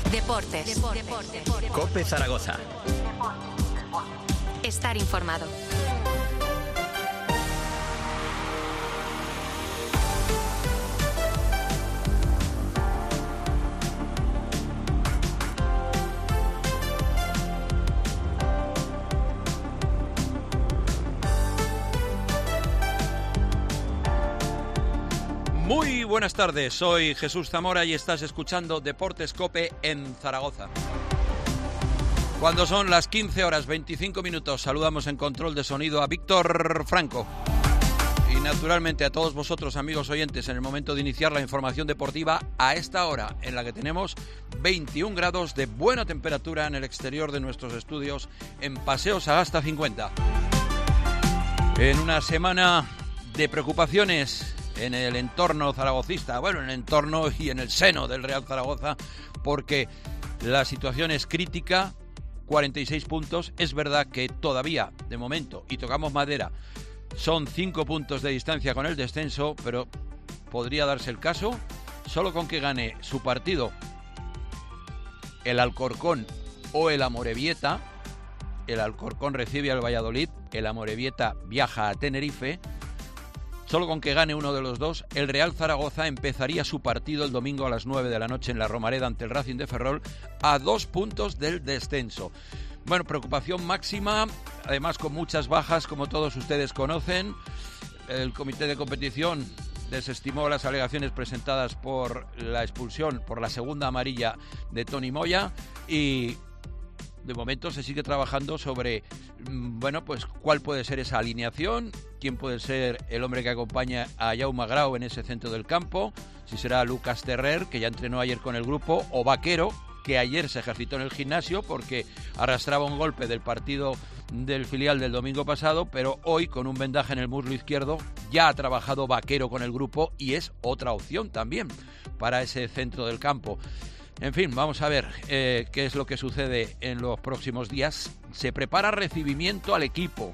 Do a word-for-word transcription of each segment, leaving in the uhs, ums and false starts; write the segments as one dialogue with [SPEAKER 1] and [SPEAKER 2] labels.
[SPEAKER 1] Deportes. Deportes. Deportes.
[SPEAKER 2] COPE Zaragoza.
[SPEAKER 1] Estar informado.
[SPEAKER 3] Muy buenas tardes, soy Jesús Zamora y estás escuchando Deportes COPE en Zaragoza. Cuando son las quince horas veinticinco minutos, saludamos en control de sonido a Víctor Franco. Y naturalmente a todos vosotros, amigos oyentes, en el momento de iniciar la información deportiva a esta hora en la que tenemos veintiún grados de buena temperatura en el exterior de nuestros estudios en Paseo Sagasta cincuenta. En una semana de preocupaciones en el entorno zaragocista, bueno, en el entorno y en el seno del Real Zaragoza, porque la situación es crítica, cuarenta y seis puntos, es verdad que todavía, de momento, y tocamos madera, son cinco puntos de distancia con el descenso, pero podría darse el caso, solo con que gane su partido el Alcorcón o el Amorebieta. El Alcorcón recibe al Valladolid, el Amorebieta viaja a Tenerife. Solo con que gane uno de los dos, el Real Zaragoza empezaría su partido el domingo a las nueve de la noche en la Romareda ante el Racing de Ferrol a dos puntos del descenso. Bueno, preocupación máxima, además con muchas bajas, como todos ustedes conocen. El comité de competición desestimó las alegaciones presentadas por la expulsión, por la segunda amarilla de Toni Moya, y de momento se sigue trabajando sobre, bueno, pues cuál puede ser esa alineación, quién puede ser el hombre que acompaña a Jaume Grau en ese centro del campo, si será Lucas Terrer, que ya entrenó ayer con el grupo, o Vaquero, que ayer se ejercitó en el gimnasio porque arrastraba un golpe del partido del filial del domingo pasado, pero hoy con un vendaje en el muslo izquierdo ya ha trabajado Vaquero con el grupo y es otra opción también para ese centro del campo. En fin, vamos a ver eh, qué es lo que sucede en los próximos días. Se prepara recibimiento al equipo.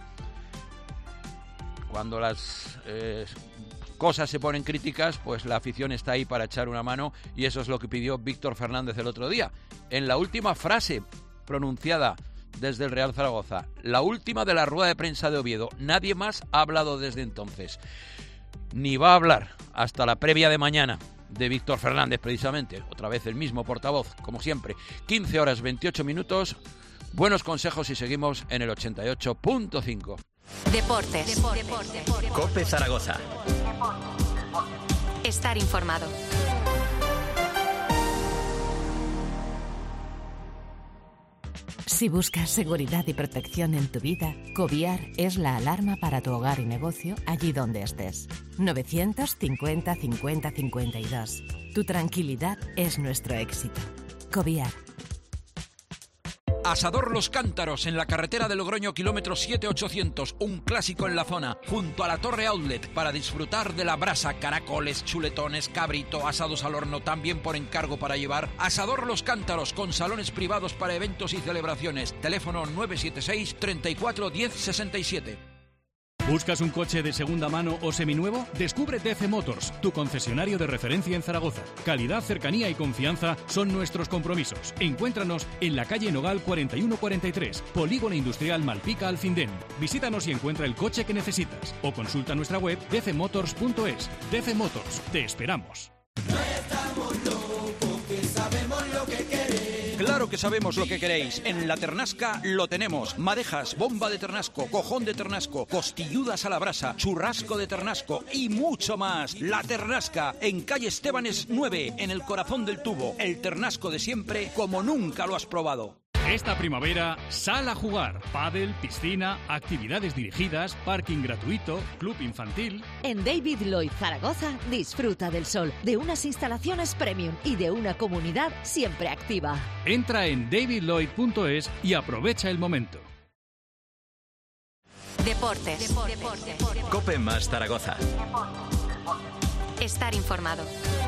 [SPEAKER 3] Cuando las eh, cosas se ponen críticas, pues la afición está ahí para echar una mano, y eso es lo que pidió Víctor Fernández el otro día. En la última frase pronunciada desde el Real Zaragoza, la última de la rueda de prensa de Oviedo, nadie más ha hablado desde entonces. Ni va a hablar hasta la previa de mañana de Víctor Fernández, precisamente, otra vez el mismo portavoz, como siempre. quince horas veintiocho minutos, buenos consejos y seguimos en el ochenta y ocho punto cinco.
[SPEAKER 1] Deportes. Deportes. Deportes.
[SPEAKER 2] COPE Zaragoza.
[SPEAKER 1] Estar informado.
[SPEAKER 4] Si buscas seguridad y protección en tu vida, Coviar es la alarma para tu hogar y negocio allí donde estés. novecientos cincuenta cincuenta cincuenta y dos. Tu tranquilidad es nuestro éxito. Coviar.
[SPEAKER 3] Asador Los Cántaros, en la carretera de Logroño, kilómetro siete ochocientos, un clásico en la zona, junto a la Torre Outlet, para disfrutar de la brasa, caracoles, chuletones, cabrito, asados al horno, también por encargo para llevar. Asador Los Cántaros, con salones privados para eventos y celebraciones. Teléfono nueve siete seis, treinta y cuatro, diez sesenta y siete.
[SPEAKER 5] ¿Buscas un coche de segunda mano o seminuevo? Descubre D C Motors, tu concesionario de referencia en Zaragoza. Calidad, cercanía y confianza son nuestros compromisos. Encuéntranos en la calle Nogal cuarenta y uno cuarenta y tres, Polígono Industrial Malpica Alfindén. Visítanos y encuentra el coche que necesitas. O consulta nuestra web d c motors punto es. D C Motors, te esperamos.
[SPEAKER 6] No estamos locos, que sabemos lo que queremos.
[SPEAKER 3] Claro que sabemos lo que queréis. En La Ternasca lo tenemos. Madejas, bomba de ternasco, cojón de ternasco, costilludas a la brasa, churrasco de ternasco y mucho más. La Ternasca, en calle Estebanes nueve, en el corazón del tubo. El ternasco de siempre, como nunca lo has probado.
[SPEAKER 5] Esta primavera, sal a jugar. Pádel, piscina, actividades dirigidas, parking gratuito, club infantil.
[SPEAKER 7] En David Lloyd Zaragoza, disfruta del sol, de unas instalaciones premium y de una comunidad siempre activa.
[SPEAKER 5] Entra en david lloyd punto es y aprovecha el momento.
[SPEAKER 1] Deportes. Deportes. Deportes.
[SPEAKER 2] COPE más Zaragoza.
[SPEAKER 1] Estar informado.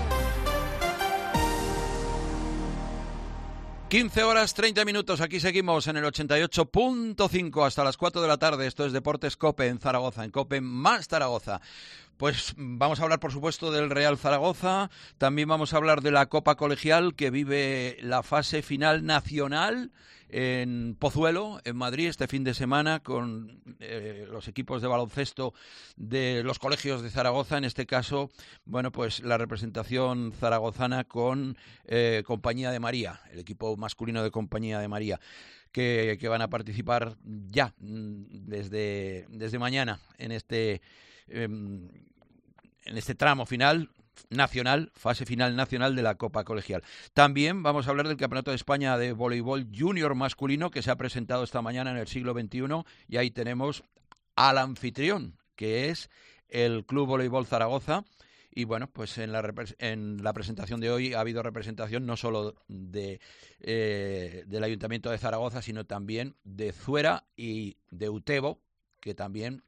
[SPEAKER 3] quince horas treinta minutos, aquí seguimos en el ochenta y ocho punto cinco hasta las cuatro de la tarde. Esto es Deportes COPE en Zaragoza, en COPE más Zaragoza. Pues vamos a hablar, por supuesto, del Real Zaragoza. También vamos a hablar de la Copa Colegial, que vive la fase final nacional en Pozuelo, en Madrid, este fin de semana, con eh, los equipos de baloncesto de los colegios de Zaragoza. En este caso, bueno, pues la representación zaragozana con eh, Compañía de María, el equipo masculino de Compañía de María, que, que van a participar ya desde, desde mañana en este... en este tramo final nacional, fase final nacional de la Copa Colegial. También vamos a hablar del Campeonato de España de Voleibol Junior masculino, que se ha presentado esta mañana en el siglo veintiuno, y ahí tenemos al anfitrión, que es el Club Voleibol Zaragoza. Y bueno, pues en la, en la presentación de hoy ha habido representación no solo de, eh, del Ayuntamiento de Zaragoza, sino también de Zuera y de Utebo, que también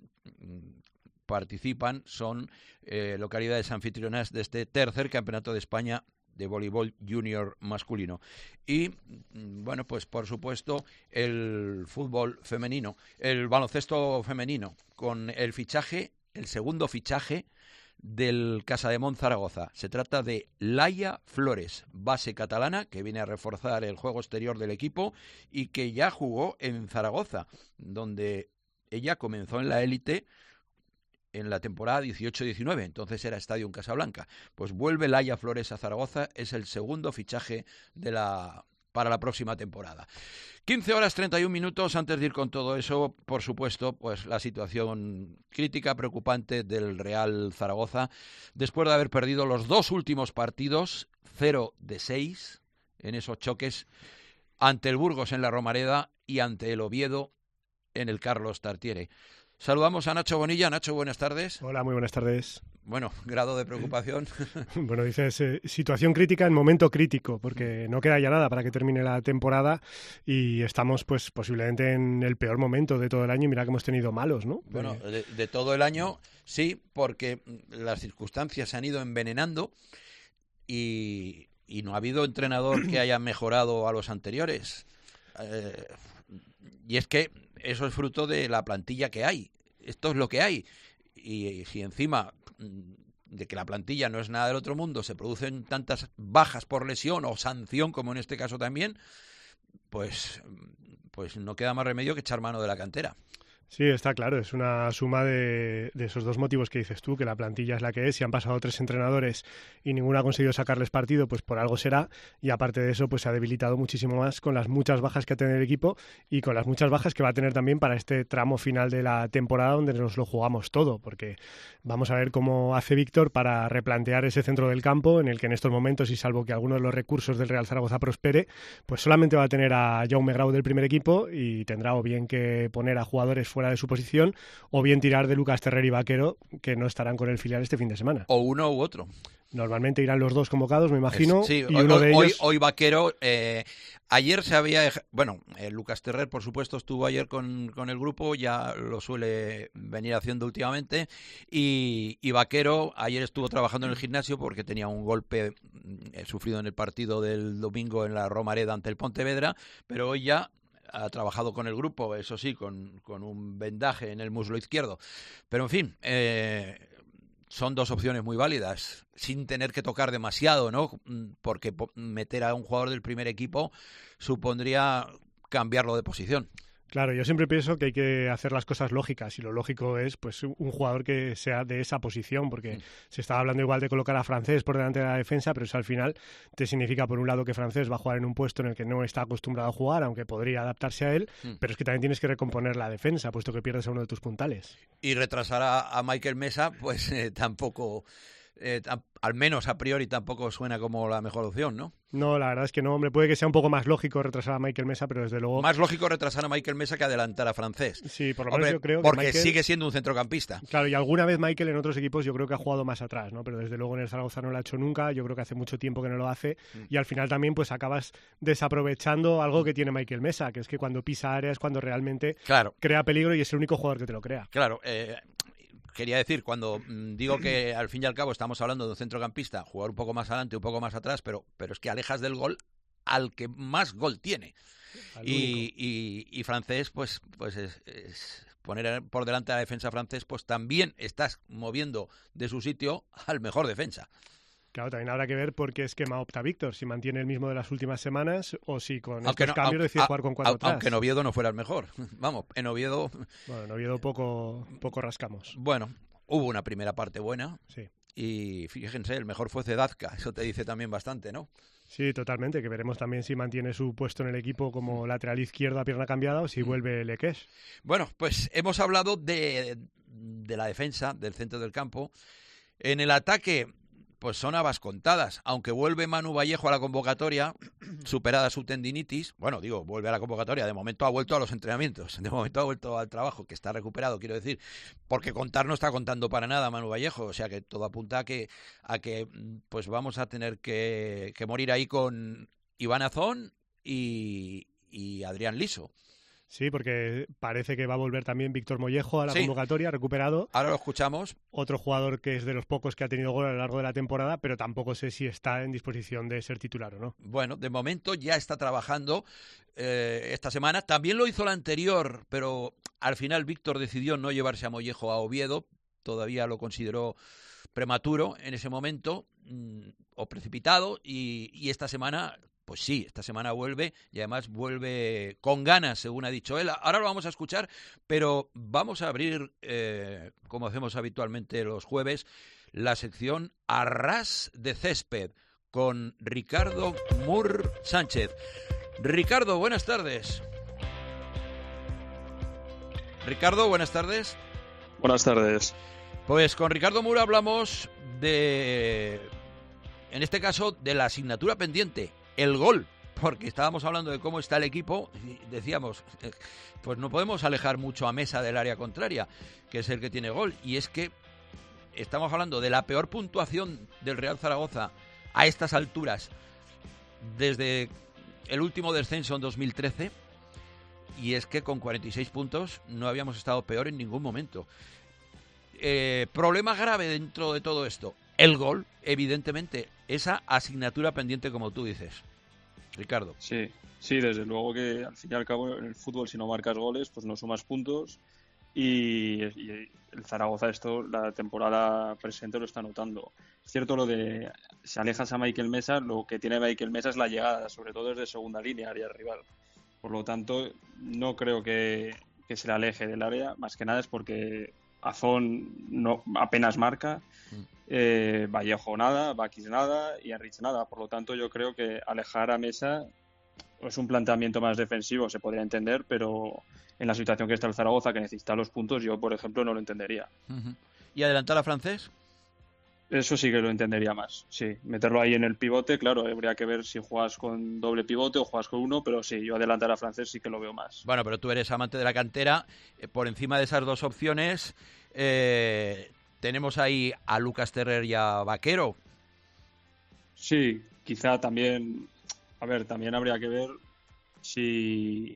[SPEAKER 3] participan, son eh, localidades anfitrionas de este tercer Campeonato de España de Voleibol Junior masculino. Y, bueno, pues por supuesto el fútbol femenino, el baloncesto femenino, con el fichaje, el segundo fichaje del Casademont Zaragoza. Se trata de Laia Flores, base catalana, que viene a reforzar el juego exterior del equipo y que ya jugó en Zaragoza, donde ella comenzó en la élite en la temporada dieciocho diecinueve, entonces era Stadium Casablanca. Pues vuelve Laia Flores a Zaragoza, es el segundo fichaje de la para la próxima temporada. quince horas treinta y un minutos. Antes de ir con todo eso, por supuesto, pues la situación crítica, preocupante del Real Zaragoza, después de haber perdido los dos últimos partidos, cero de seis, en esos choques, ante el Burgos en la Romareda y ante el Oviedo en el Carlos Tartiere. Saludamos a Nacho Bonilla. Nacho, buenas tardes.
[SPEAKER 8] Hola, muy buenas tardes.
[SPEAKER 3] Bueno, grado de preocupación.
[SPEAKER 8] Bueno, dices eh, situación crítica en momento crítico, porque no queda ya nada para que termine la temporada y estamos pues posiblemente en el peor momento de todo el año y mira que hemos tenido malos, ¿no?
[SPEAKER 3] Bueno, de, de todo el año sí, porque las circunstancias se han ido envenenando y, y no ha habido entrenador que haya mejorado a los anteriores. Eh, y es que eso es fruto de la plantilla que hay. Esto es lo que hay. Y si encima de que la plantilla no es nada del otro mundo, se producen tantas bajas por lesión o sanción, como en este caso también, pues, pues no queda más remedio que echar mano de la cantera.
[SPEAKER 8] Sí, está claro, es una suma de, de esos dos motivos que dices tú, que la plantilla es la que es, si han pasado tres entrenadores y ninguno ha conseguido sacarles partido, pues por algo será, y aparte de eso, pues se ha debilitado muchísimo más con las muchas bajas que ha tenido el equipo y con las muchas bajas que va a tener también para este tramo final de la temporada donde nos lo jugamos todo, porque vamos a ver cómo hace Víctor para replantear ese centro del campo en el que en estos momentos, y salvo que alguno de los recursos del Real Zaragoza prospere, pues solamente va a tener a Jaume Grau del primer equipo y tendrá o bien que poner a jugadores fuera de su posición o bien tirar de Lucas Terrer y Vaquero, que no estarán con el filial este fin de semana.
[SPEAKER 3] O uno u otro.
[SPEAKER 8] Normalmente irán los dos convocados, me imagino.
[SPEAKER 3] Es, sí,
[SPEAKER 8] y
[SPEAKER 3] hoy,
[SPEAKER 8] uno de
[SPEAKER 3] hoy,
[SPEAKER 8] ellos...
[SPEAKER 3] hoy Vaquero, eh, ayer se había... Bueno, eh, Lucas Terrer, por supuesto, estuvo ayer con, con el grupo, ya lo suele venir haciendo últimamente, y, y Vaquero ayer estuvo trabajando en el gimnasio porque tenía un golpe eh, sufrido en el partido del domingo en la Romareda ante el Pontevedra, pero hoy ya ha trabajado con el grupo, eso sí, con, con un vendaje en el muslo izquierdo. Pero, en fin, eh, son dos opciones muy válidas, sin tener que tocar demasiado, ¿no? Porque meter a un jugador del primer equipo supondría cambiarlo de posición.
[SPEAKER 8] Claro, yo siempre pienso que hay que hacer las cosas lógicas y lo lógico es pues un jugador que sea de esa posición, porque mm. se estaba hablando igual de colocar a Francés por delante de la defensa, pero eso al final te significa por un lado que Francés va a jugar en un puesto en el que no está acostumbrado a jugar, aunque podría adaptarse a él, mm. pero es que también tienes que recomponer la defensa, puesto que pierdes a uno de tus puntales.
[SPEAKER 3] Y retrasar a, a Michael Mesa, pues eh, tampoco... Eh, tam, al menos a priori tampoco suena como la mejor opción, ¿no?
[SPEAKER 8] No, la verdad es que no, hombre, puede que sea un poco más lógico retrasar a Michael Mesa, pero desde luego...
[SPEAKER 3] Más lógico retrasar a Michael Mesa que adelantar a Francés.
[SPEAKER 8] Sí, por lo
[SPEAKER 3] hombre,
[SPEAKER 8] menos yo creo que
[SPEAKER 3] porque
[SPEAKER 8] Michael...
[SPEAKER 3] sigue siendo un centrocampista.
[SPEAKER 8] Claro, y alguna vez Michael en otros equipos yo creo que ha jugado más atrás, ¿no? Pero desde luego en el Zaragoza no lo ha hecho nunca, yo creo que hace mucho tiempo que no lo hace, mm. y al final también pues acabas desaprovechando algo que tiene Michael Mesa, que es que cuando pisa área es cuando realmente
[SPEAKER 3] claro.
[SPEAKER 8] crea peligro y es el único jugador que te lo crea.
[SPEAKER 3] Claro, eh... Quería decir, cuando digo que al fin y al cabo estamos hablando de un centrocampista, jugar un poco más adelante, un poco más atrás, pero, pero es que alejas del gol al que más gol tiene. Y, y, y Francés, pues, pues es, es poner por delante a la defensa francés, pues también estás moviendo de su sitio al mejor defensa.
[SPEAKER 8] Claro, también habrá que ver por qué esquema opta Víctor, si mantiene el mismo de las últimas semanas o si con
[SPEAKER 3] aunque
[SPEAKER 8] estos
[SPEAKER 3] no,
[SPEAKER 8] cambios
[SPEAKER 3] aunque,
[SPEAKER 8] decide
[SPEAKER 3] a,
[SPEAKER 8] jugar con cuatro
[SPEAKER 3] a,
[SPEAKER 8] atrás.
[SPEAKER 3] Aunque en Oviedo no fuera el mejor. Vamos, en Oviedo...
[SPEAKER 8] Bueno, en Oviedo poco, poco rascamos.
[SPEAKER 3] Bueno, hubo una primera parte buena.
[SPEAKER 8] Sí.
[SPEAKER 3] Y fíjense, el mejor fue Cedazca, eso te dice también bastante, ¿no?
[SPEAKER 8] Sí, totalmente, que veremos también si mantiene su puesto en el equipo como lateral izquierdo a pierna cambiada o si vuelve Lequés.
[SPEAKER 3] Bueno, pues hemos hablado de, de la defensa, del centro del campo. En el ataque, pues son habas contadas, aunque vuelve Manu Vallejo a la convocatoria, superada su tendinitis. Bueno, digo, vuelve a la convocatoria, de momento ha vuelto a los entrenamientos, de momento ha vuelto al trabajo, que está recuperado, quiero decir, porque contar no está contando para nada Manu Vallejo, o sea que todo apunta a que, a que pues vamos a tener que, que morir ahí con Iván Azón y, y Adrián Liso.
[SPEAKER 8] Sí, porque parece que va a volver también Víctor Mollejo a la sí. convocatoria, recuperado.
[SPEAKER 3] Ahora lo escuchamos.
[SPEAKER 8] Otro jugador que es de los pocos que ha tenido gol a lo largo de la temporada, pero tampoco sé si está en disposición de ser titular o no.
[SPEAKER 3] Bueno, de momento ya está trabajando eh, esta semana. También lo hizo la anterior, pero al final Víctor decidió no llevarse a Mollejo a Oviedo. Todavía lo consideró prematuro en ese momento, mmm, o precipitado, y, y esta semana... Pues sí, esta semana vuelve y además vuelve con ganas, según ha dicho él. Ahora lo vamos a escuchar, pero vamos a abrir, eh, como hacemos habitualmente los jueves, la sección A Ras de Césped con Ricardo Mur Sánchez. Ricardo, buenas tardes. Ricardo, buenas tardes.
[SPEAKER 9] Buenas tardes.
[SPEAKER 3] Pues con Ricardo Mur hablamos de, en este caso, de la asignatura pendiente. El gol, porque estábamos hablando de cómo está el equipo y decíamos, pues no podemos alejar mucho a Mesa del área contraria, que es el que tiene gol, y es que estamos hablando de la peor puntuación del Real Zaragoza a estas alturas desde el último descenso en dos mil trece, y es que con cuarenta y seis puntos no habíamos estado peor en ningún momento. Eh, problema grave dentro de todo esto, el gol, evidentemente, esa asignatura pendiente, como tú dices, Ricardo.
[SPEAKER 9] Sí, sí, desde luego que al fin y al cabo en el fútbol, si no marcas goles, pues no sumas puntos, y, y el Zaragoza esto la temporada presente lo está notando. Es cierto lo de si alejas a Michael Mesa, lo que tiene Michael Mesa es la llegada, sobre todo desde segunda línea, área rival. Por lo tanto, no creo que, que se le aleje del área, más que nada es porque Azón no, apenas marca, eh, Vallejo nada, Bakis nada y Enrich nada. Por lo tanto, yo creo que alejar a Mesa es un planteamiento más defensivo, se podría entender, pero en la situación que está el Zaragoza, que necesita los puntos, yo, por ejemplo, no lo entendería.
[SPEAKER 3] Uh-huh. ¿Y adelantar a Francés?
[SPEAKER 9] Eso sí que lo entendería más, sí. Meterlo ahí en el pivote, claro, habría que ver si juegas con doble pivote o juegas con uno, pero sí, yo adelantar a Francés sí que lo veo más.
[SPEAKER 3] Bueno, pero tú eres amante de la cantera, eh, por encima de esas dos opciones, eh, tenemos ahí a Lucas Terrer y a Vaquero.
[SPEAKER 9] Sí, quizá también, a ver, también habría que ver si...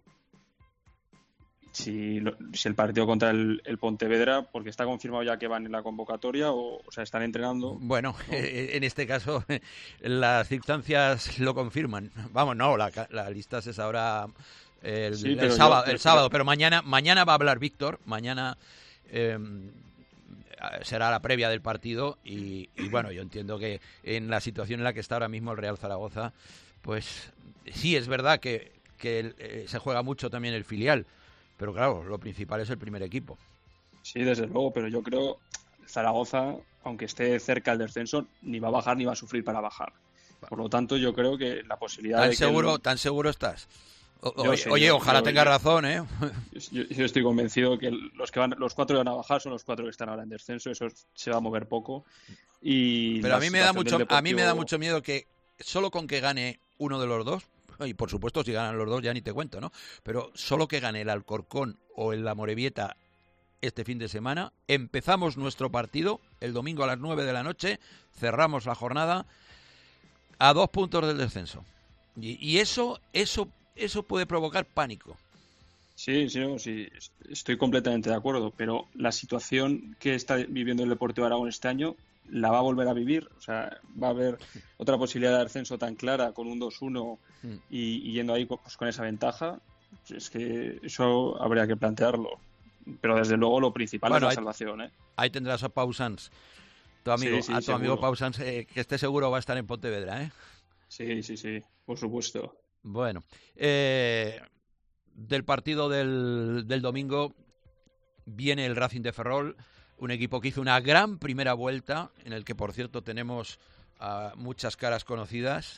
[SPEAKER 9] Si, lo, si el partido contra el, el Pontevedra, porque está confirmado ya que van en la convocatoria o, o sea, están entrenando.
[SPEAKER 3] Bueno, ¿no? En este caso las circunstancias lo confirman. Vamos, no, la, la lista se sabrá el, sí, el sábado, yo, el sábado, pero mañana mañana va a hablar Víctor, mañana eh, será la previa del partido y, y bueno, yo entiendo que en la situación en la que está ahora mismo el Real Zaragoza, pues sí, es verdad que, que eh, se juega mucho también el filial. Pero claro, lo principal es el primer equipo.
[SPEAKER 9] Sí, desde luego, pero yo creo Zaragoza, aunque esté cerca del descenso, ni va a bajar ni va a sufrir para bajar. Por lo tanto, yo creo que la posibilidad
[SPEAKER 3] ¿Tan
[SPEAKER 9] de
[SPEAKER 3] seguro,
[SPEAKER 9] que... El...
[SPEAKER 3] ¿Tan seguro estás? O, oye,
[SPEAKER 9] sí,
[SPEAKER 3] oye
[SPEAKER 9] yo,
[SPEAKER 3] ojalá
[SPEAKER 9] yo,
[SPEAKER 3] tengas
[SPEAKER 9] yo,
[SPEAKER 3] razón, ¿eh?
[SPEAKER 9] Yo, yo estoy convencido que los que van, los cuatro que van a bajar son los cuatro que están ahora en descenso, eso se va a mover poco. Y
[SPEAKER 3] pero a mí me da mucho,
[SPEAKER 9] deportivo...
[SPEAKER 3] a mí me da mucho miedo que solo con que gane uno de los dos, y por supuesto si ganan los dos ya ni te cuento, ¿no? Pero solo que gane el Alcorcón o el Amorebieta este fin de semana, empezamos nuestro partido el domingo a las nueve de la noche, cerramos la jornada a dos puntos del descenso. Y, y eso, eso, eso puede provocar pánico.
[SPEAKER 9] Sí, sí, no, sí, estoy completamente de acuerdo, pero la situación que está viviendo el Deportivo Aragón este año la va a volver a vivir, o sea, va a haber otra posibilidad de ascenso tan clara con un dos uno y, y yendo ahí pues, con esa ventaja, es que eso habría que plantearlo. pero desde luego lo principal
[SPEAKER 3] bueno,
[SPEAKER 9] es la
[SPEAKER 3] ahí,
[SPEAKER 9] salvación, ¿eh?
[SPEAKER 3] Ahí tendrás a Pau Sanz, tu amigo,
[SPEAKER 9] sí, sí,
[SPEAKER 3] a tu
[SPEAKER 9] seguro.
[SPEAKER 3] amigo Pau Sanz, eh, que esté seguro va a estar en Pontevedra, ¿eh?
[SPEAKER 9] Sí, sí, sí, por supuesto.
[SPEAKER 3] Bueno, eh, del partido del, del domingo viene el Racing de Ferrol, un equipo que hizo una gran primera vuelta, en el que, por cierto, tenemos uh, muchas caras conocidas.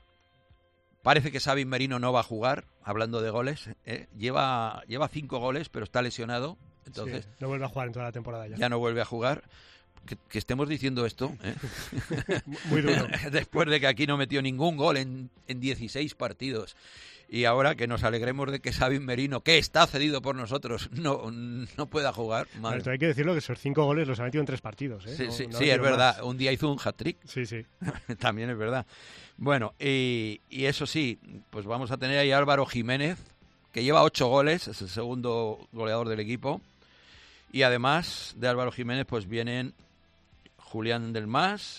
[SPEAKER 3] Parece que Xavi Merino no va a jugar, hablando de goles. ¿eh? Lleva, lleva cinco goles, pero está lesionado. Entonces
[SPEAKER 8] sí, no vuelve a jugar en toda la temporada ya.
[SPEAKER 3] Ya no vuelve a jugar. Que, que estemos diciendo esto, ¿eh?
[SPEAKER 8] Muy duro.
[SPEAKER 3] Después de que aquí no metió ningún gol en, en dieciséis partidos. Y ahora que nos alegremos de que Xavi Merino, que está cedido por nosotros, no, no pueda jugar.
[SPEAKER 8] Madre. Pero hay que decirlo que esos cinco goles los ha metido en tres partidos. ¿eh?
[SPEAKER 3] Sí,
[SPEAKER 8] no,
[SPEAKER 3] sí,
[SPEAKER 8] no
[SPEAKER 3] sí es verdad.
[SPEAKER 8] Más.
[SPEAKER 3] Un día hizo un hat-trick.
[SPEAKER 8] Sí, sí.
[SPEAKER 3] También es verdad. Bueno, y, y eso sí, pues vamos a tener ahí a Álvaro Jiménez, que lleva ocho goles, es el segundo goleador del equipo. Y además de Álvaro Jiménez, pues vienen Julián Delmas,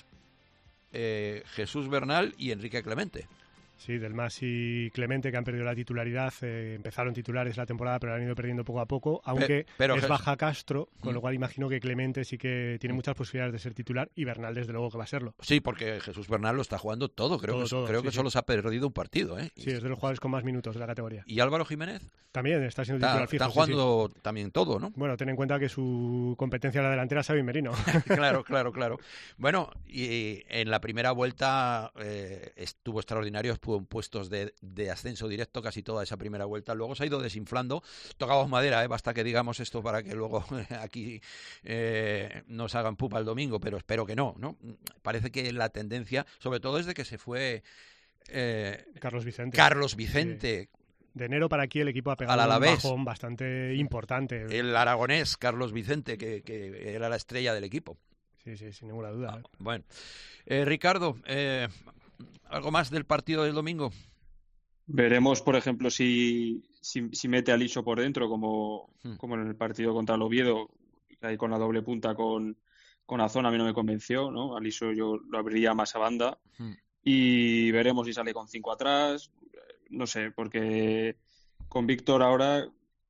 [SPEAKER 3] eh, Jesús Bernal y Enrique Clemente.
[SPEAKER 8] Sí, Delmas y Clemente, que han perdido la titularidad, eh, empezaron titulares la temporada, pero la han ido perdiendo poco a poco, aunque
[SPEAKER 3] pero, pero
[SPEAKER 8] es
[SPEAKER 3] Jes...
[SPEAKER 8] baja Castro, con mm. lo cual imagino que Clemente sí que tiene muchas posibilidades de ser titular, y Bernal desde luego que va a serlo.
[SPEAKER 3] Sí, porque Jesús Bernal lo está jugando todo, creo
[SPEAKER 8] todo,
[SPEAKER 3] que,
[SPEAKER 8] todo,
[SPEAKER 3] creo
[SPEAKER 8] sí,
[SPEAKER 3] que
[SPEAKER 8] sí.
[SPEAKER 3] solo se ha perdido un partido. ¿eh?
[SPEAKER 8] Sí, es de los jugadores con más minutos de la categoría.
[SPEAKER 3] ¿Y Álvaro Jiménez?
[SPEAKER 8] También está siendo titular
[SPEAKER 3] está,
[SPEAKER 8] fijo.
[SPEAKER 3] Está jugando
[SPEAKER 8] sí, sí.
[SPEAKER 3] también todo, ¿no?
[SPEAKER 8] Bueno, ten en cuenta que su competencia en la delantera es Xavi Merino.
[SPEAKER 3] Claro, claro, claro. Bueno, y en la primera vuelta eh, estuvo extraordinario, estuvo en puestos de, de ascenso directo casi toda esa primera vuelta. Luego se ha ido desinflando. Tocamos madera, ¿eh? Basta que digamos esto para que luego aquí eh, nos hagan pupa el domingo, pero espero que no, ¿no? Parece que la tendencia, sobre todo desde que se fue eh,
[SPEAKER 8] Carlos Vicente.
[SPEAKER 3] Carlos Vicente.
[SPEAKER 8] Sí. De enero para aquí el equipo ha pegado un bajón bastante importante.
[SPEAKER 3] El aragonés Carlos Vicente, que, que era la estrella del equipo.
[SPEAKER 8] Sí, sí, sin ninguna duda.
[SPEAKER 3] Ah, bueno, eh, Ricardo, eh, ¿algo más del partido del domingo?
[SPEAKER 9] Veremos, por ejemplo, si, si, si mete a Liso por dentro, como, hmm. como en el partido contra el Oviedo, ahí con la doble punta con, con Azón, a mí no me convenció, ¿no? A Liso yo lo abriría más a banda. Hmm. Y veremos si sale con cinco atrás. No sé, porque con Víctor ahora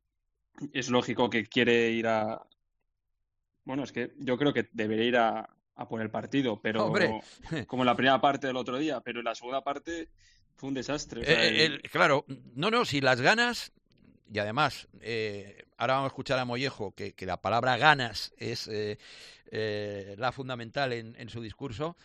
[SPEAKER 9] es lógico que quiere ir a... Bueno, es que yo creo que debería ir a, a por el partido, pero
[SPEAKER 3] ¡Hombre!
[SPEAKER 9] Como en la primera parte del otro día, pero en la segunda parte fue un desastre. O sea,
[SPEAKER 3] eh, el, claro, no, no, si las ganas, y además, eh, ahora vamos a escuchar a Mollejo, que, que la palabra ganas es eh, eh, la fundamental en, en su discurso,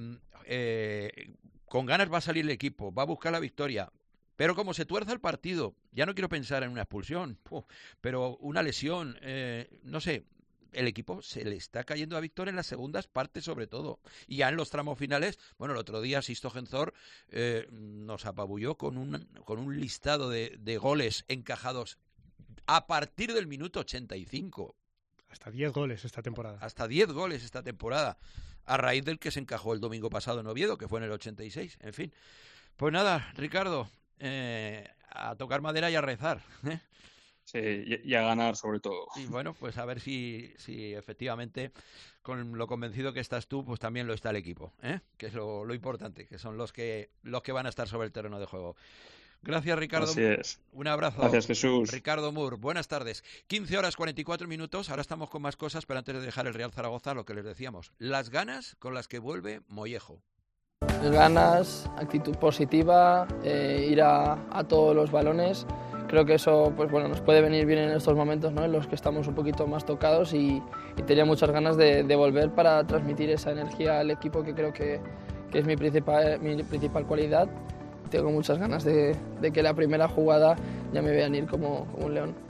[SPEAKER 3] eh, con ganas va a salir el equipo, va a buscar la victoria. Pero como se tuerza el partido, ya no quiero pensar en una expulsión, uf, pero una lesión, eh, no sé, el equipo se le está cayendo a Víctor en las segundas partes sobre todo. Y ya en los tramos finales, bueno, el otro día Sisto Genzor eh, nos apabulló con un, con un listado de, de goles encajados a partir del minuto ochenta y cinco.
[SPEAKER 8] Hasta diez goles esta temporada.
[SPEAKER 3] Hasta diez goles esta temporada, a raíz del que se encajó el domingo pasado en Oviedo, que fue en el ochenta y seis. En fin, pues nada, Ricardo... Eh, a tocar madera y a rezar, ¿eh?
[SPEAKER 9] Sí, y, y a ganar sobre todo.
[SPEAKER 3] Y bueno, pues a ver si, si efectivamente con lo convencido que estás tú, pues también lo está el equipo, ¿eh? Que es lo, lo importante, que son los que los que van a estar sobre el terreno de juego. Gracias, Ricardo.
[SPEAKER 9] Así es.
[SPEAKER 3] Un abrazo.
[SPEAKER 9] Gracias, Jesús.
[SPEAKER 3] Ricardo Moore, buenas tardes. quince horas cuarenta y cuatro minutos, ahora estamos con más cosas, pero antes de dejar el Real Zaragoza, lo que les decíamos, las ganas con las que vuelve Mollejo.
[SPEAKER 10] Ganas, actitud positiva, eh, ir a, a todos los balones. Creo que eso pues, bueno, nos puede venir bien en estos momentos, ¿no? En los que estamos un poquito más tocados y, y tenía muchas ganas de, de volver para transmitir esa energía al equipo, que creo que, que es mi principal, mi principal cualidad. Tengo muchas ganas de, de que la primera jugada ya me vean ir como, como un león.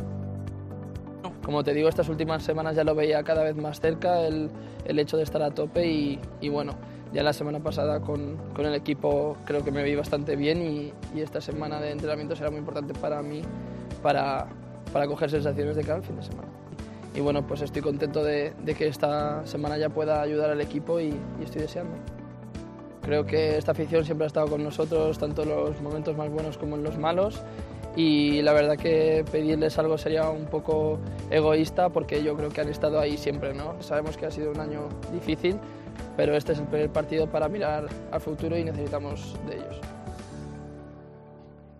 [SPEAKER 10] Como te digo, estas últimas semanas ya lo veía cada vez más cerca, el, el hecho de estar a tope y, y bueno, ya la semana pasada con, con el equipo creo que me vi bastante bien y, y esta semana de entrenamiento será muy importante para mí para, para coger sensaciones de cara al fin de semana. Y bueno, pues estoy contento de, de que esta semana ya pueda ayudar al equipo y, y estoy deseando. Creo que esta afición siempre ha estado con nosotros, tanto en los momentos más buenos como en los malos. Y la verdad que pedirles algo sería un poco egoísta porque yo creo que han estado ahí siempre, ¿no? Sabemos que ha sido un año difícil, pero este es el primer partido para mirar al futuro y necesitamos de ellos.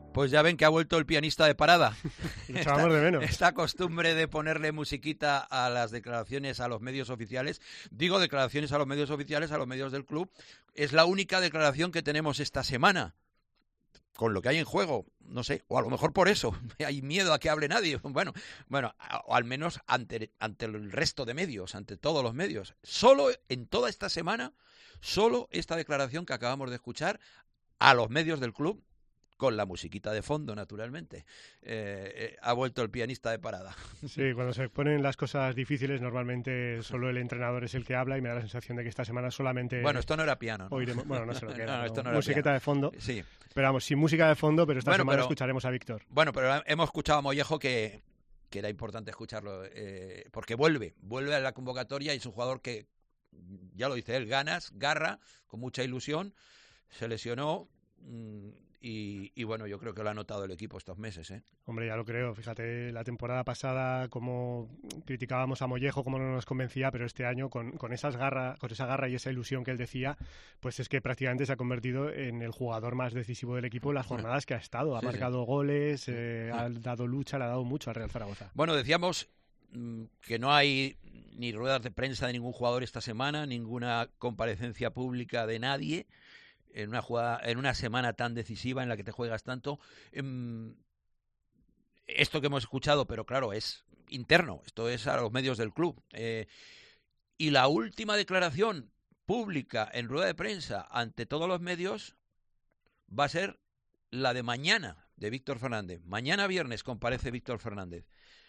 [SPEAKER 3] Pues ya ven que ha vuelto el pianista de parada.
[SPEAKER 8] Lo echábamos de menos.
[SPEAKER 3] Esta costumbre de ponerle musiquita a las declaraciones a los medios oficiales, digo declaraciones a los medios oficiales, a los medios del club, es la única declaración que tenemos esta semana. Con lo que hay en juego, no sé, o a lo mejor por eso, hay miedo a que hable nadie. Bueno, bueno, o al menos ante, ante el resto de medios, ante todos los medios. Solo en toda esta semana, solo esta declaración que acabamos de escuchar a los medios del club, con la musiquita de fondo, naturalmente. Eh, eh, ha vuelto el pianista de parada.
[SPEAKER 8] Sí, cuando se ponen las cosas difíciles, normalmente solo el entrenador es el que habla y me da la sensación de que esta semana solamente...
[SPEAKER 3] Bueno, esto no era piano, ¿no?
[SPEAKER 8] Oiremos, bueno, no sé lo que era.
[SPEAKER 3] no, esto no
[SPEAKER 8] era musiquita
[SPEAKER 3] piano.
[SPEAKER 8] de fondo.
[SPEAKER 3] Sí.
[SPEAKER 8] Pero vamos, sin música de fondo, pero esta
[SPEAKER 3] bueno,
[SPEAKER 8] semana
[SPEAKER 3] pero,
[SPEAKER 8] escucharemos a Víctor.
[SPEAKER 3] Bueno, pero hemos escuchado a Mollejo que, que era importante escucharlo, eh, porque vuelve, vuelve a la convocatoria y es un jugador que, ya lo dice él, ganas, garra, con mucha ilusión, se lesionó... Mmm, Y, y bueno, yo creo que lo ha notado el equipo estos meses, ¿eh?
[SPEAKER 8] Hombre, ya lo creo. Fíjate, la temporada pasada como criticábamos a Mollejo, como no nos convencía, pero este año con, con, esas garra, con esa garra y esa ilusión que él decía, pues es que prácticamente se ha convertido en el jugador más decisivo del equipo en las jornadas que ha estado. Ha sí, marcado sí. goles, eh, ha dado lucha, le ha dado mucho al Real Zaragoza.
[SPEAKER 3] Bueno, decíamos mmm, que no hay ni ruedas de prensa de ningún jugador esta semana, ninguna comparecencia pública de nadie. En una jugada, en una semana tan decisiva en la que te juegas tanto, eh, esto que hemos escuchado, pero claro, es interno, esto es a los medios del club. Eh, y la última declaración pública en rueda de prensa ante todos los medios va a ser la de mañana, de Víctor Fernández. Mañana viernes comparece Víctor Fernández.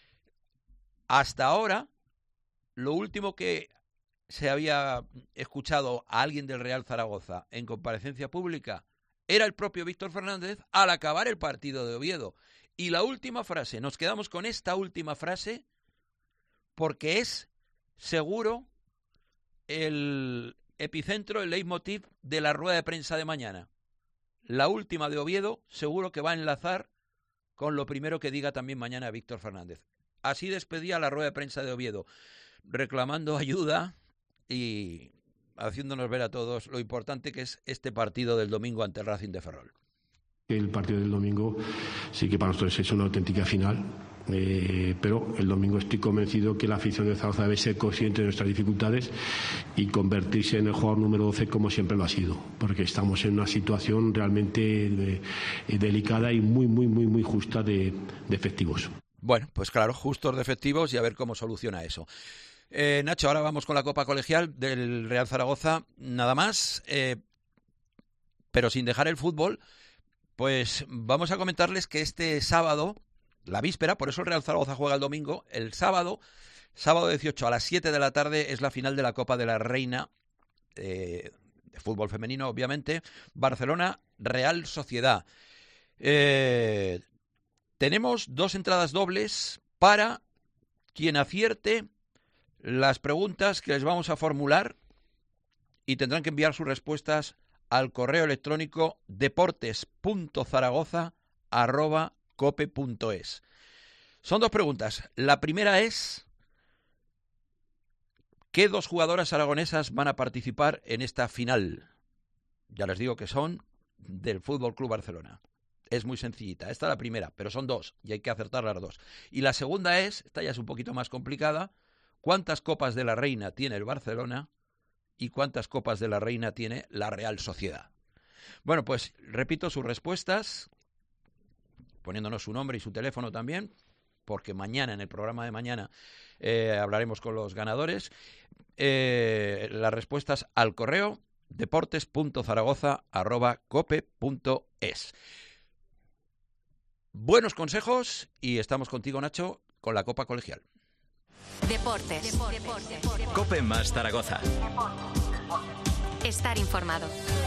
[SPEAKER 3] Hasta ahora, lo último que se había escuchado a alguien del Real Zaragoza en comparecencia pública era el propio Víctor Fernández al acabar el partido de Oviedo. Y la última frase, nos quedamos con esta última frase porque es seguro el epicentro, el leitmotiv de la rueda de prensa de mañana. La última de Oviedo seguro que va a enlazar con lo primero que diga también mañana Víctor Fernández. Así despedía la rueda de prensa de Oviedo, reclamando ayuda y haciéndonos ver a todos lo importante que es este partido del domingo ante el Racing de Ferrol.
[SPEAKER 11] El partido del domingo sí que para nosotros es una auténtica final, eh, pero el domingo estoy convencido que la afición de Zaragoza debe ser consciente de nuestras dificultades y convertirse en el jugador número doce como siempre lo ha sido, porque estamos en una situación realmente de, de, delicada y muy, muy, muy, muy justa de, de efectivos.
[SPEAKER 3] Bueno, pues claro, justos de efectivos y a ver cómo soluciona eso. Eh, Nacho, ahora vamos con la Copa Colegial del Real Zaragoza, nada más, eh, pero sin dejar el fútbol, pues vamos a comentarles que este sábado, la víspera, por eso el Real Zaragoza juega el domingo, el sábado, sábado dieciocho a las siete de la tarde es la final de la Copa de la Reina, eh, de fútbol femenino obviamente, Barcelona-Real Sociedad. Eh, tenemos dos entradas dobles para quien acierte las preguntas que les vamos a formular y tendrán que enviar sus respuestas al correo electrónico deportes punto zaragoza arroba cope punto es. Son dos preguntas. La primera es: ¿qué dos jugadoras aragonesas van a participar en esta final? Ya les digo que son del Fútbol Club Barcelona. Es muy sencillita. Esta es la primera, pero son dos y hay que acertar las dos. Y la segunda es, esta ya es un poquito más complicada: ¿cuántas Copas de la Reina tiene el Barcelona y cuántas Copas de la Reina tiene la Real Sociedad? Bueno, pues repito sus respuestas, poniéndonos su nombre y su teléfono también, porque mañana, en el programa de mañana, eh, hablaremos con los ganadores. Eh, las respuestas al correo deportes punto zaragoza arroba cope punto es. Buenos consejos y estamos contigo, Nacho, con la Copa Colegial.
[SPEAKER 1] Deportes. Deportes. Deportes.
[SPEAKER 2] Cope más Zaragoza.
[SPEAKER 1] Estar informado.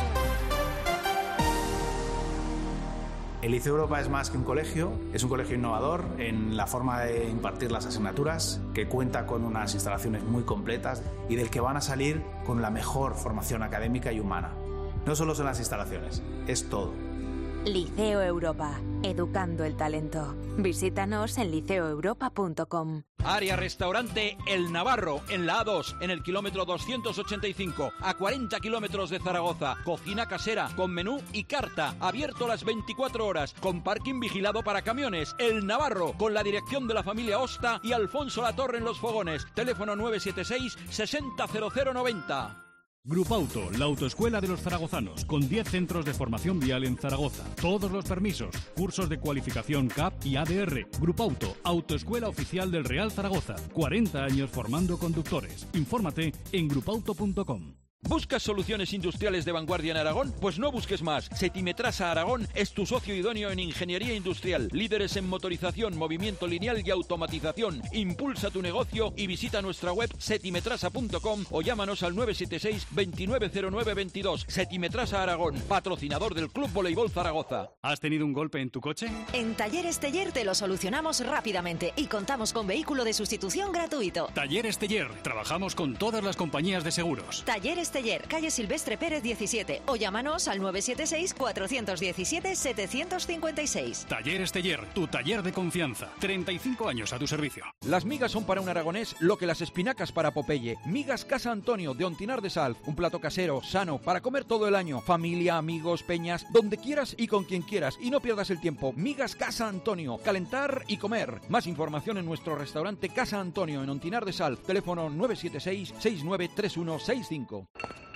[SPEAKER 12] El Liceo Europa es más que un colegio, es un colegio innovador en la forma de impartir las asignaturas, que cuenta con unas instalaciones muy completas y del que van a salir con la mejor formación académica y humana. No solo son las instalaciones, es todo.
[SPEAKER 1] Liceo Europa, educando el talento. Visítanos en liceo europa punto com.
[SPEAKER 3] Área Restaurante El Navarro, en la A dos, en el kilómetro doscientos ochenta y cinco, a cuarenta kilómetros de Zaragoza. Cocina casera, con menú y carta, abierto las veinticuatro horas, con parking vigilado para camiones. El Navarro, con la dirección de la familia Osta y Alfonso Latorre en los fogones. Teléfono nueve siete seis, sesenta cero cero noventa.
[SPEAKER 5] Grupauto, la autoescuela de los zaragozanos, con diez centros de formación vial en Zaragoza. Todos los permisos, cursos de cualificación C A P y A D R. Grupauto, autoescuela oficial del Real Zaragoza. cuarenta años formando conductores. Infórmate en grupauto punto com.
[SPEAKER 3] ¿Buscas soluciones industriales de vanguardia en Aragón? Pues no busques más. Setimetrasa Aragón es tu socio idóneo en ingeniería industrial. Líderes en motorización, movimiento lineal y automatización. Impulsa tu negocio y visita nuestra web setimetrasa punto com o llámanos al nueve siete seis, veintinueve cero nueve veintidós. Setimetrasa Aragón, patrocinador del Club Voleibol Zaragoza.
[SPEAKER 5] ¿Has tenido un golpe en tu coche?
[SPEAKER 7] En Talleres Teller te lo solucionamos rápidamente y contamos con vehículo de sustitución gratuito.
[SPEAKER 5] Talleres Teller. Trabajamos con todas las compañías de seguros.
[SPEAKER 7] Talleres Teller, calle Silvestre Pérez diecisiete, o llámanos al nueve siete seis, cuatro uno siete, siete cinco seis.
[SPEAKER 5] Talleres Teller, tu taller de confianza. treinta y cinco años a tu servicio.
[SPEAKER 3] Las migas son para un aragonés lo que las espinacas para Popeye. Migas Casa Antonio, de Ontinar de Salv. Un plato casero, sano, para comer todo el año. Familia, amigos, peñas, donde quieras y con quien quieras. Y no pierdas el tiempo. Migas Casa Antonio, calentar y comer. Más información en nuestro restaurante Casa Antonio, en Ontinar de Salv. Teléfono nueve siete seis, seis nueve tres uno seis cinco.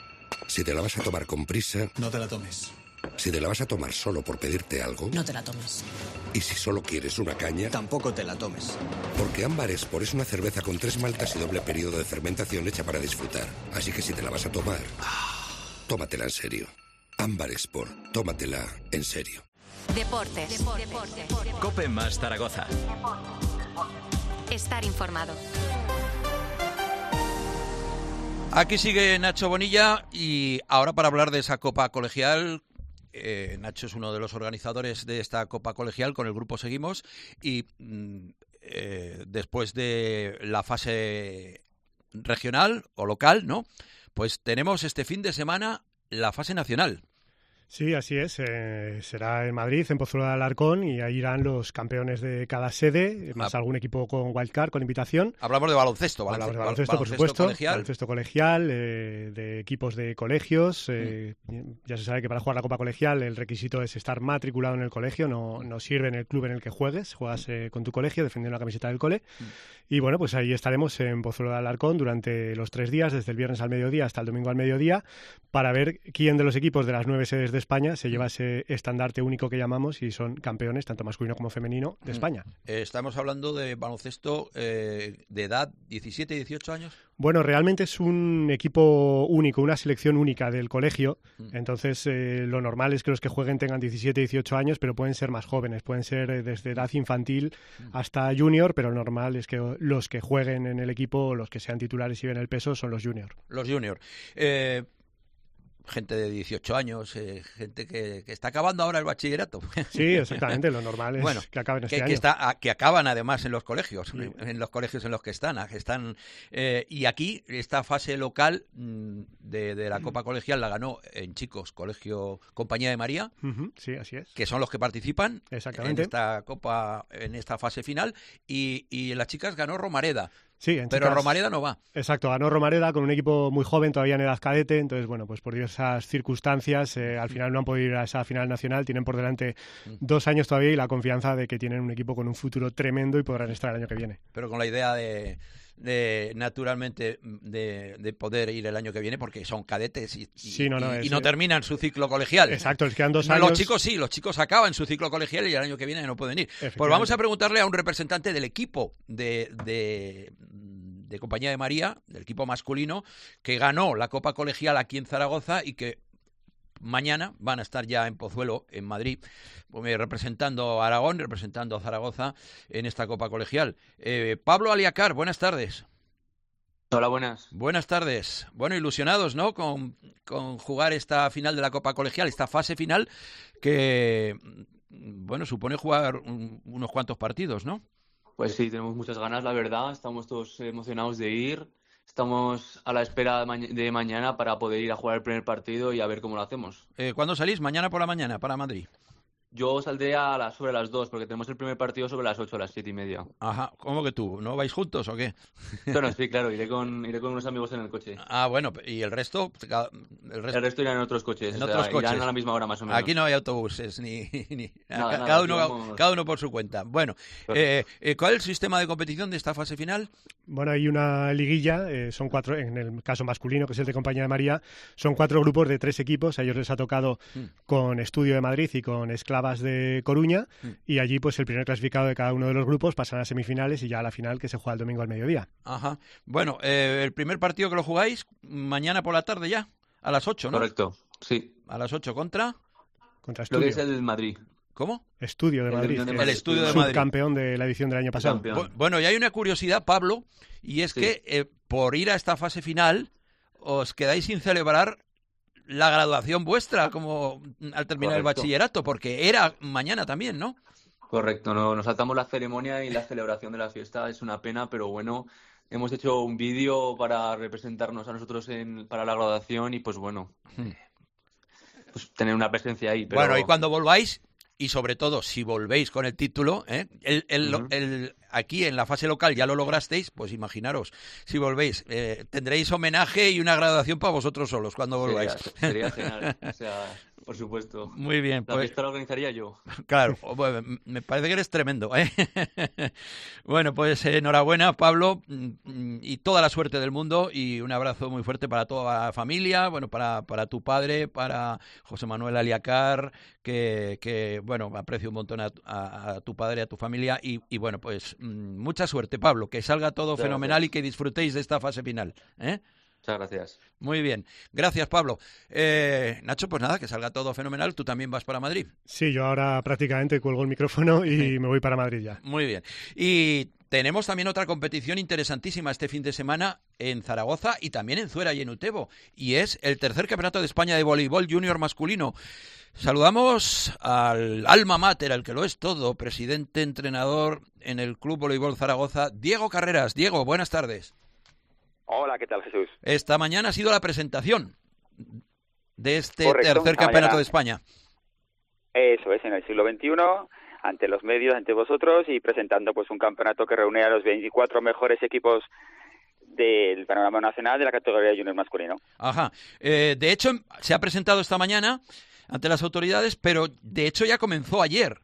[SPEAKER 13] Si te la vas a tomar con prisa,
[SPEAKER 12] no te la tomes.
[SPEAKER 13] Si te la vas a tomar solo por pedirte algo,
[SPEAKER 14] no te la tomes.
[SPEAKER 13] Y si solo quieres una caña,
[SPEAKER 14] tampoco te la tomes.
[SPEAKER 13] Porque Ámbar Export es una cerveza con tres maltas y doble periodo de fermentación hecha para disfrutar. Así que si te la vas a tomar, tómatela en serio. Ámbar Export, tómatela en serio.
[SPEAKER 1] Deportes. Deportes. Deportes.
[SPEAKER 2] Cope más Zaragoza.
[SPEAKER 1] Estar informado.
[SPEAKER 3] Aquí sigue Nacho Bonilla y ahora para hablar de esa Copa Colegial, eh, Nacho es uno de los organizadores de esta Copa Colegial, con el grupo seguimos y eh, después de la fase regional o local, ¿no? Pues tenemos este fin de semana la fase nacional.
[SPEAKER 8] Sí, así es. Eh, será en Madrid, en Pozuelo de Alarcón, y ahí irán los campeones de cada sede, más ah. algún equipo con wildcard, con invitación.
[SPEAKER 3] Hablamos de baloncesto.
[SPEAKER 8] Hablamos baloncesto, de baloncesto, baloncesto por supuesto. Colegial. Baloncesto colegial, eh, de equipos de colegios. Eh, mm. Ya se sabe que para jugar la Copa Colegial el requisito es estar matriculado en el colegio, no, no sirve en el club en el que juegues, juegas eh, con tu colegio, defendiendo la camiseta del cole. Mm. Y bueno, pues ahí estaremos en Pozuelo de Alarcón durante los tres días, desde el viernes al mediodía hasta el domingo al mediodía, para ver quién de los equipos de las nueve sedes de España se lleva ese estandarte único que llamamos y son campeones, tanto masculino como femenino, de España.
[SPEAKER 3] Eh, estamos hablando de baloncesto eh, de edad diecisiete, dieciocho años.
[SPEAKER 8] Bueno, realmente es un equipo único, una selección única del colegio. Mm. Entonces, eh, lo normal es que los que jueguen tengan diecisiete, dieciocho años, pero pueden ser más jóvenes. Pueden ser eh, desde edad infantil mm. hasta junior, pero lo normal es que los que jueguen en el equipo, los que sean titulares y ven el peso, son los junior.
[SPEAKER 3] Los junior. Eh... Gente de dieciocho años, eh, gente que, que está acabando ahora el bachillerato.
[SPEAKER 8] Sí, exactamente, lo normal es bueno, que acaben este
[SPEAKER 3] que,
[SPEAKER 8] año.
[SPEAKER 3] Que, está, que acaban además en los colegios, sí. en los colegios en los que están. están eh, y aquí, esta fase local de, de la Copa Colegial la ganó en chicos, Colegio Compañía de María.
[SPEAKER 8] Uh-huh, sí, así es.
[SPEAKER 3] Que son los que participan
[SPEAKER 8] Exactamente.
[SPEAKER 3] en esta Copa, en esta fase final. Y, y en las chicas ganó Romareda.
[SPEAKER 8] Sí, en
[SPEAKER 3] pero
[SPEAKER 8] chicas,
[SPEAKER 3] Romareda no va.
[SPEAKER 8] Exacto, ganó Romareda con un equipo muy joven, todavía en edad cadete, entonces bueno, pues por diversas circunstancias eh, al final no han podido ir a esa final nacional, tienen por delante dos años todavía y la confianza de que tienen un equipo con un futuro tremendo y podrán estar el año que viene.
[SPEAKER 3] Pero con la idea de... de naturalmente de, de poder ir el año que viene porque son cadetes y,
[SPEAKER 8] sí, no, no,
[SPEAKER 3] y,
[SPEAKER 8] es,
[SPEAKER 3] y no terminan su ciclo colegial.
[SPEAKER 8] Exacto, les quedan dos
[SPEAKER 3] no,
[SPEAKER 8] años.
[SPEAKER 3] Los chicos sí, los chicos acaban su ciclo colegial y el año que viene no pueden ir. Pues vamos a preguntarle a un representante del equipo de, de, de Compañía de María, del equipo masculino, que ganó la Copa Colegial aquí en Zaragoza y que mañana van a estar ya en Pozuelo, en Madrid, representando a Aragón, representando a Zaragoza en esta Copa Colegial. Eh, Pablo Aliacar, buenas tardes.
[SPEAKER 15] Hola, buenas.
[SPEAKER 3] Buenas tardes. Bueno, ilusionados, ¿no? Con, con jugar esta final de la Copa Colegial, esta fase final que, bueno, supone jugar un, unos cuantos partidos, ¿no?
[SPEAKER 15] Pues sí, tenemos muchas ganas, la verdad. Estamos todos emocionados de ir. Estamos a la espera de mañana para poder ir a jugar el primer partido y a ver cómo lo hacemos.
[SPEAKER 3] Eh, ¿Cuándo salís? ¿Mañana por la mañana para Madrid?
[SPEAKER 15] Yo saldré a las, sobre las dos, porque tenemos el primer partido sobre las ocho, a las siete y media.
[SPEAKER 3] Ajá, ¿cómo que tú? ¿No vais juntos o qué?
[SPEAKER 15] Bueno, sí, claro, iré con, iré con unos amigos en el coche.
[SPEAKER 3] Ah, bueno, ¿y el resto?
[SPEAKER 15] El resto, el resto irán en otros coches,
[SPEAKER 3] en
[SPEAKER 15] o
[SPEAKER 3] otros
[SPEAKER 15] sea,
[SPEAKER 3] coches.
[SPEAKER 15] irán a la misma hora más o menos.
[SPEAKER 3] Aquí no hay autobuses, ni, ni...
[SPEAKER 15] Nada,
[SPEAKER 3] cada,
[SPEAKER 15] nada,
[SPEAKER 3] uno,
[SPEAKER 15] vamos...
[SPEAKER 3] cada uno por su cuenta. Bueno, eh, eh, ¿cuál es el sistema de competición de esta fase final?
[SPEAKER 8] Bueno, hay una liguilla, eh, son cuatro, en el caso masculino, que es el de Compañía de María, son cuatro grupos de tres equipos, a ellos les ha tocado mm. con Estudio de Madrid y con Esclavas de Coruña, mm. y allí pues el primer clasificado de cada uno de los grupos pasan a semifinales y ya a la final, que se juega el domingo al mediodía.
[SPEAKER 3] Ajá. Bueno, eh, el primer partido que lo jugáis, mañana por la tarde ya, a las ocho, ¿no?
[SPEAKER 15] Correcto, sí.
[SPEAKER 3] A las ocho, ¿contra?
[SPEAKER 8] Contra Estudio.
[SPEAKER 15] Lo que es el Madrid.
[SPEAKER 3] ¿Cómo?
[SPEAKER 8] Estudio de Madrid,
[SPEAKER 15] el, de Madrid.
[SPEAKER 3] el Estudio de Madrid,
[SPEAKER 8] subcampeón de la edición del año pasado.
[SPEAKER 3] Bueno, y hay una curiosidad, Pablo, y es sí. que eh, por ir a esta fase final os quedáis sin celebrar la graduación vuestra como al terminar Correcto. el bachillerato, porque era mañana también, ¿no?
[SPEAKER 15] Correcto, no, nos saltamos la ceremonia y la celebración de la fiesta, es una pena, pero bueno, hemos hecho un vídeo para representarnos a nosotros en, para la graduación y pues bueno, hmm. pues tener una presencia ahí. Pero...
[SPEAKER 3] Bueno, y cuando volváis... Y sobre todo, si volvéis con el título, ¿eh? el, el, uh-huh. el, aquí en la fase local ya lo lograsteis, pues imaginaros, si volvéis, eh, tendréis homenaje y una graduación para vosotros solos cuando volváis.
[SPEAKER 15] Sería, sería genial, o sea, por supuesto.
[SPEAKER 3] Muy bien.
[SPEAKER 15] La
[SPEAKER 3] pues,
[SPEAKER 15] fiesta la organizaría yo.
[SPEAKER 3] Claro, bueno, me parece que eres tremendo. ¿eh? Bueno, pues enhorabuena, Pablo, y toda la suerte del mundo, y un abrazo muy fuerte para toda la familia, bueno, para, para tu padre, para José Manuel Aliacar, que, que bueno, aprecio un montón a, a, a tu padre, a tu familia, y, y bueno, pues mucha suerte, Pablo, que salga todo Muchas fenomenal gracias. Y que disfrutéis de esta fase final. ¿eh?
[SPEAKER 15] Muchas gracias.
[SPEAKER 3] Muy bien. Gracias, Pablo. Eh, Nacho, pues nada, que salga todo fenomenal. Tú también vas para Madrid.
[SPEAKER 8] Sí, yo ahora prácticamente cuelgo el micrófono y sí. me voy para Madrid ya.
[SPEAKER 3] Muy bien. Y tenemos también otra competición interesantísima este fin de semana en Zaragoza y también en Zuera y en Utebo. Y es el tercer campeonato de España de voleibol junior masculino. Saludamos al alma mater, al que lo es todo, presidente, entrenador en el Club Voleibol Zaragoza, Diego Carreras. Diego, buenas tardes.
[SPEAKER 14] Hola, ¿qué tal, Jesús?
[SPEAKER 3] Esta mañana ha sido la presentación de este
[SPEAKER 14] Correcto,
[SPEAKER 3] tercer campeonato mañana. de España.
[SPEAKER 14] Eso es, en el siglo veintiuno, ante los medios, ante vosotros, y presentando pues un campeonato que reúne a los veinticuatro mejores equipos del panorama nacional de la categoría junior masculino.
[SPEAKER 3] Ajá. Eh, de hecho, se ha presentado esta mañana ante las autoridades, pero de hecho ya comenzó ayer.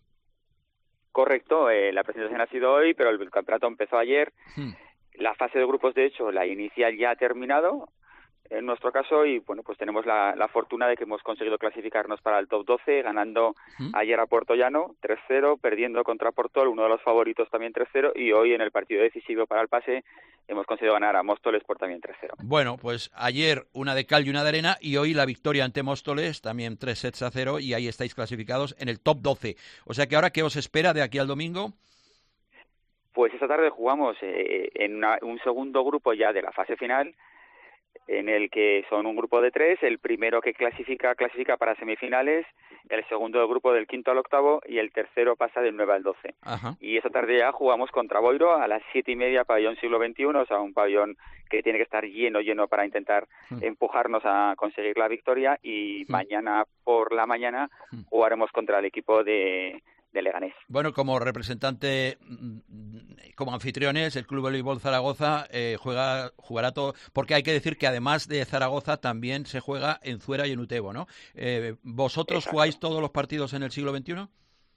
[SPEAKER 14] Correcto, eh, la presentación ha sido hoy, pero el campeonato empezó ayer. Hmm. La fase de grupos, de hecho, la inicial ya ha terminado, en nuestro caso, y bueno, pues tenemos la, la fortuna de que hemos conseguido clasificarnos para el top doce, ganando ¿Mm? ayer a Puertollano tres cero, perdiendo contra Portol, uno de los favoritos también tres cero, y hoy en el partido decisivo para el pase hemos conseguido ganar a Móstoles por también tres cero.
[SPEAKER 3] Bueno, pues ayer una de cal y una de arena, y hoy la victoria ante Móstoles, también tres sets a cero, y ahí estáis clasificados en el top doce. O sea que ahora, ¿qué os espera de aquí al domingo?
[SPEAKER 14] Pues esta tarde jugamos eh, en una, un segundo grupo ya de la fase final, en el que son un grupo de tres, el primero que clasifica, clasifica para semifinales, el segundo del grupo del quinto al octavo, y el tercero pasa del nueve al doce.
[SPEAKER 3] Ajá.
[SPEAKER 14] Y esta tarde ya jugamos contra Boiro a las siete y media, pabellón siglo veintiuno, o sea, un pabellón que tiene que estar lleno, lleno para intentar mm. empujarnos a conseguir la victoria, y mm. mañana por la mañana mm. jugaremos contra el equipo de... de Leganés.
[SPEAKER 3] Bueno, como representante, como anfitriones, el Club Voleibol Zaragoza eh, juega, jugará todo, porque hay que decir que además de Zaragoza también se juega en Zuera y en Utebo, ¿no? Eh, ¿Vosotros Exacto. jugáis todos los partidos en el siglo veintiuno?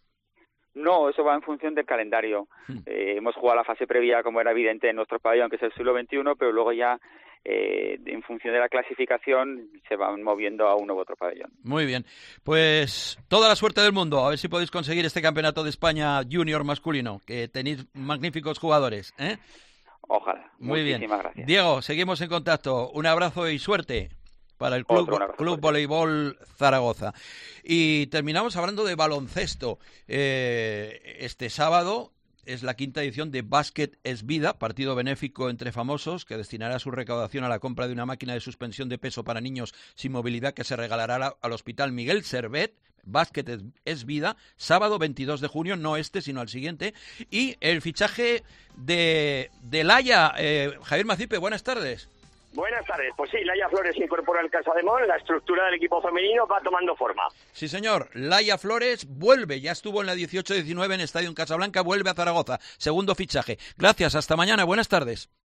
[SPEAKER 14] No, eso va en función del calendario. Hmm. Eh, hemos jugado la fase previa, como era evidente, en nuestro pabellón, que es el siglo veintiuno, pero luego ya, eh, en función de la clasificación, se van moviendo a uno u otro pabellón.
[SPEAKER 3] Muy bien. Pues toda la suerte del mundo. A ver si podéis conseguir este campeonato de España junior masculino, que tenéis magníficos jugadores, ¿eh?
[SPEAKER 14] Ojalá.
[SPEAKER 3] Muy
[SPEAKER 14] Muchísimas
[SPEAKER 3] bien.
[SPEAKER 14] gracias.
[SPEAKER 3] Diego, seguimos en contacto. Un abrazo y suerte para el Club, Club Voleibol Zaragoza. Y terminamos hablando de baloncesto. Eh, este sábado es la quinta edición de Básquet es Vida, partido benéfico entre famosos que destinará su recaudación a la compra de una máquina de suspensión de peso para niños sin movilidad que se regalará al Hospital Miguel Servet. Básquet es, es Vida, sábado veintidós de junio, no este, sino al siguiente. Y el fichaje de, de Laia. Eh, Javier Macipe, buenas tardes.
[SPEAKER 16] Buenas tardes. Pues sí, Laia Flores se incorpora al Casademón, la estructura del equipo femenino va tomando forma.
[SPEAKER 3] Sí, señor. Laia Flores vuelve, ya estuvo en la dieciocho diecinueve en Estadio Casablanca, vuelve a Zaragoza. Segundo fichaje. Gracias, hasta mañana. Buenas tardes.